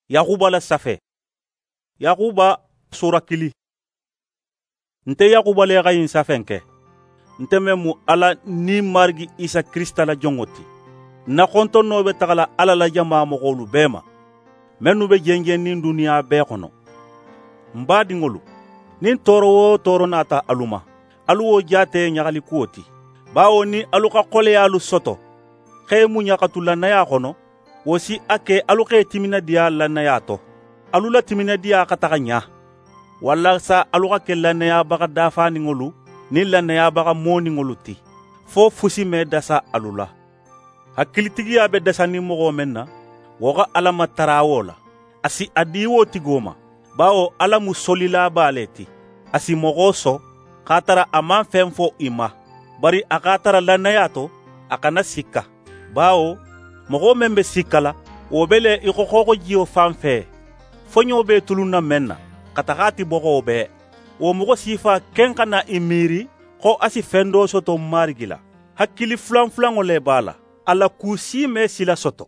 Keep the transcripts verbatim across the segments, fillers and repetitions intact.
Yakuba la safe. Yakuba sura kili. Nte Yakuba le gayin safenke. Nte memu ala ni margi Isa Krista la jongoti. Na konto no be tagala ala la jama mogolu bema. Menu be jengen ni dunia be kono. Mbadi ngolu. Nin toro wo toro nata aluma. Alu wo jate nyagali kuoti. Bawo ni aluka kole alu soto. Khe mu nyakatu la na ya kono. Wosi ake alu khe timina dia la na ya to. Alu la timina dia kataka nya. Walla sa alu ka ke la na ya baka dafa ni ngolu. Ni la na ya baka mo ni ngolu ti. Fo fusi me dasa alula. Hakilitigi ya be dasa ni mogo menna. Woga alama tarawola. Asi adiwo tigoma. Bao alamu solila baleti. Asi mogo so. Katara aman femfo ima. Bari akatara lanayato. Akana sika. Bao. Mogo membe sikala. Obele ikokoko jio fanfe. Fonyo be tuluna menna. Katakati bogo obe. O mogo sifa kenkana imiri. Ko asi fendo soto marigila. Hakili flan flan ole bala. Ala kusi me sila soto.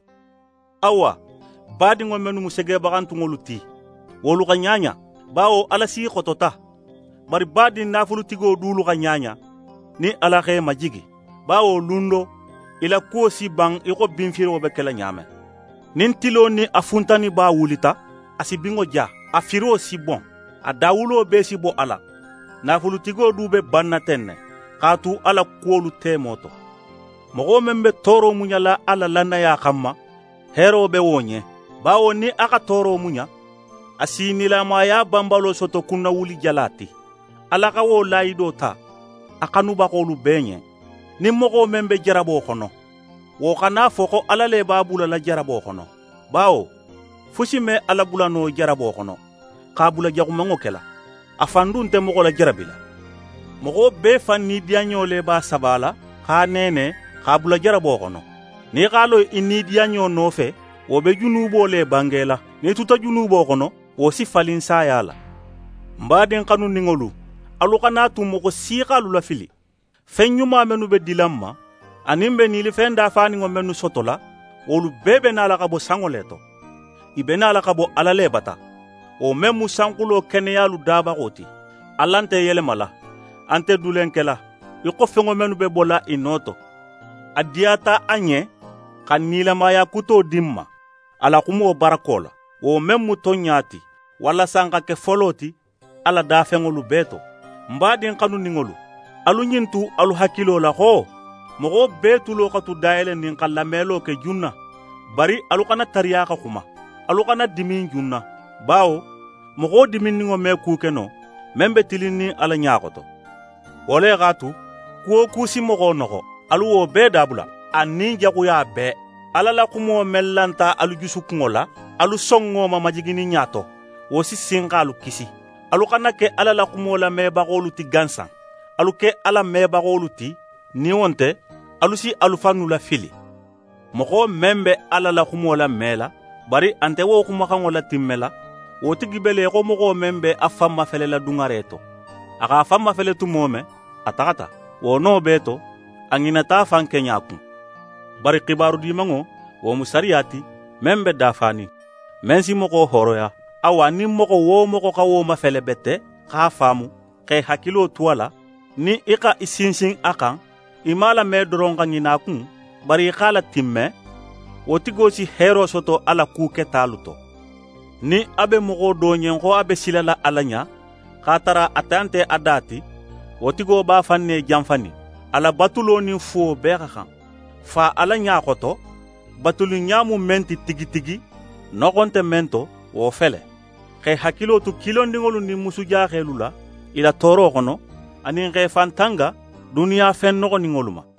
Awa. Badi ngomenu musege bagantu ngoluti. Wolu kanyanya. Bao ala si kotota. Bari badi nafulu tigo dulu kanyanya. Ni ala khe majigi. Bao lundo. Ila kuo si bang iko binfiri wabekela nyame. Nintilo ni afuntani ba wulita. Asi bingo ja. Afiro si bon. Adawulo be si bo ala. Nafulu tigo dube banna tenne. Katu ala kuolu te moto. Mogo membe toro munya la ala lana ya kama. Hero be wonye. Bao ni aka toro munya. Asi nila maya bambalo soto kuna wuli jalati. Alaka wo laido ta. Akanu bakolu benye. Ni mogo membe jarabo kono. Wo kana foko alale babula la jarabo kono. Bao. Fusi me alabula no jarabo kono. Kabula jakumango kela. Afandu nte mogo la jarabila. Mogo be fanni dianyo le ba sabala. Ka nene. Kabula jarabo kono. Ni kalo ini dianyo nofe. Wo be junubo le bangela. Ni tuta junubo kono. Wo si falin sayala. Mbaden kanu ningolu. Aluka natu moko sika lula fili. Fenyuma menu be dilamma. Animbe nili fenda fani ngo menu sotola. Wolu bebe na alakabo sangoleto. Ibe na alakabo alale bata. O memu sankulo keneyalu daba koti. Alante yele mala. Ante dulenkela. Yoko fengo menu be bola inoto. Adiata anye. Kanila maya kuto dimma. Ala kumo barakola. O memu tonyati. Wala sanga ke foloti. Ala da fengolu beto. Mbadin kanu ningolu. Alu nyintu alu hakilo la ho. Mogo betu lo katu daele ninkala melo ke junna. Bari alu kana tariyaka kuma. Alu kana dimin junna. Bao. Mogo dimin ningo me kukeno. Membe tilini ala nyakoto. Wole gatu. Kuo kusi mogo noko. Alu wo be dabula. Anin jagu ya be. Ala la kumo mellanta alu jusu kungola. Alu songo mamajigini nyato. Wosi singa alu kisi. Alu kana ke ala la kumo la me bagolu ti gansan. Alu ke ala me bagolu ti. Ni wonte. Alu si alu fanu la fili. Moko membe ala la kumo la mela. Bari ante wo kumakango la timmela. Woti gibele ko moko membe afama fele la dungareto. Aka afama fele tu mome. Atakata. Wono beto. Anginata fan kenyakun. Bari kibaru di mango. Wo musariati. Membe dafani. Mensi moko horoya. Awa ni moko wo moko ka wo mafele bete. Ka famu. Ke hakilo tuwala. Ni ika isinsin akan. Imala me doronga nyinakun. Bari ikala timme. Wotigo si hero soto ala kuke taluto. Ni abe moko donyen ko abe silala alanya. Katara atante adati. Wotigo ba fanne jamfani. Ala batulo ni fuo bekakan. Fa alanya koto. Batulu nyamu menti tigi tigi. Nokonte mento. Wo fele. Ke hakilo tu kilondingolu ni musuja kelula. Ila toro kono. Anin ke fantanga. Dunia fen noko ningoluma.